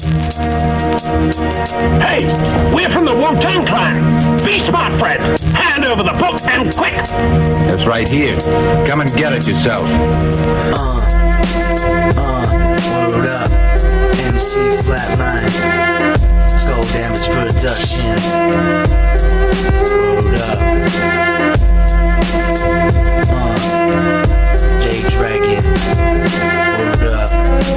Hey, we're from the Wu-Tang Clan. Be smart, Fred. Hand over the book and quick. It's right here. Come and get it yourself. Word up. MC Flatline. Skull Damage Production. Word up. J-Dragon. Word up.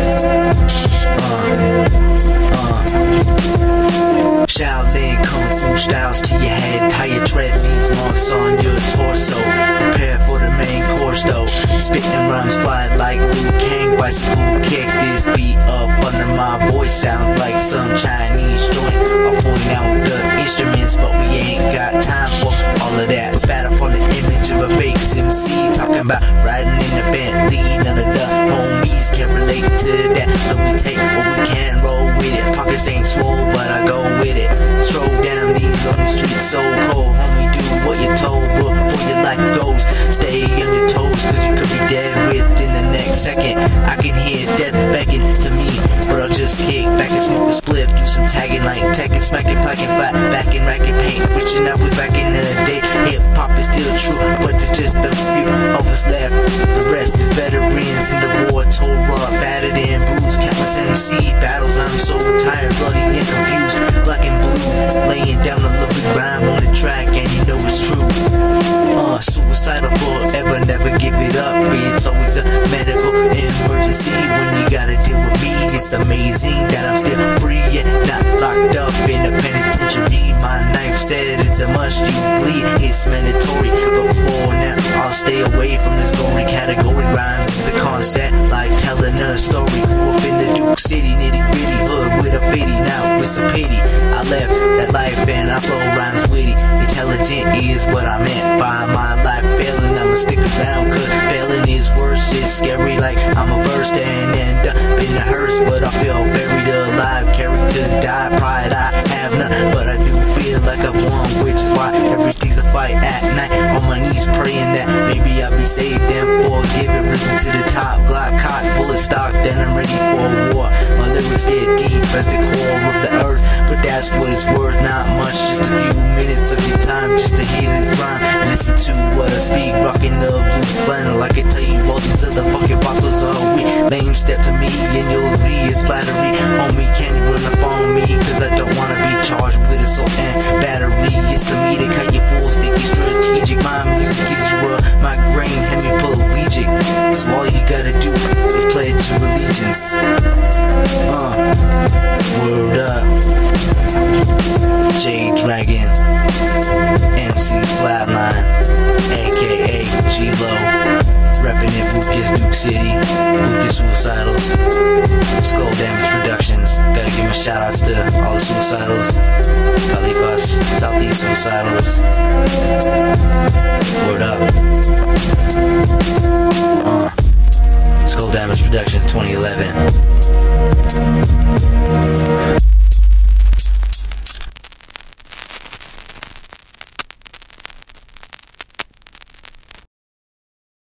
Shaolin Kung Fu styles to your head. Tie your tread, these marks on your torso. Prepare for the main course though. Spitting rhymes fly like Liu Kang. Bicycle kicks this beat up under my voice. Sounds like some Chinese joint. I'll point out the instruments, but we ain't got time for all of that. Spat up on the image of a fake MC. Talking about riding in a Bentley. None of the homies can relate to that. So we take what we can, roll with it. Pockets ain't swole, but I go with it. Stroll down these lonely streets so cold. Homie, do what you're told, but before your life goes, stay on your toes, cause you could be dead within the next second. I can hear death begging to me, but I'll just kick back and smoke a spliff. Do some tagging like Tekken, smacking, placking, flat, backing, racking, paint. Wishing I was back in the day. Hip hop is still true, but there's just a few of us left. The rest is veterans in the war, tore up, battered and bruised. Countless MC battles, I'm so tired, bloody and confused. Black and blue, laying down a lovely rhyme on the track, and you know it's true. Suicidal forever, never give it up. It's always a medical emergency when you gotta deal with me. It's amazing that I'm still free and not locked up in a penitentiary. My knife said it's a must, you bleed, it's mandatory. But for now, I'll stay away from this gory category. Rhymes is a concept, like telling a story. Grew up in the Duke City, nitty gritty hood with a fitty. Now it's a pity I left that life and I flow rhymes witty. Intelligent is what I meant by my life failing. I'ma stick around, cause failing is worse. It's scary like I'm a burst and end up in a hearse, but I feel buried alive, carried to die. Pride I have none, but I do feel like I've won, which is why everything's a fight at night. On my knees praying that maybe I'll be saved and forgiven. Risen to the top, Glock cock, bullet stock, then I'm ready for war. My lyrics get deep as the core of the earth, but that's what it's worth. Not much, just a few minutes of your time just to hear this rhyme and listen to what I speak. Rocking the blue flannel, I can tell you all these other fucking bottles are weak. Lame step to me and you'll agree it's flattery. Homie, can you run up on me? Cause I don't wanna be charged with assault and battery. It's for me to cut you full, sticky, strategic. My music gives you a migraine, hemiplegic. So all you gotta do is pledge your allegiance. Word up. J-Dragon, MC Flatline, aka G-Lo, reppin' it Lucas, Duke City, Lucas Suicidals, Skull Damage Productions. Gotta give my shout outs to all the Suicidals, Khalifas, Southeast Suicidals. Word up. Skull Damage Productions 2011.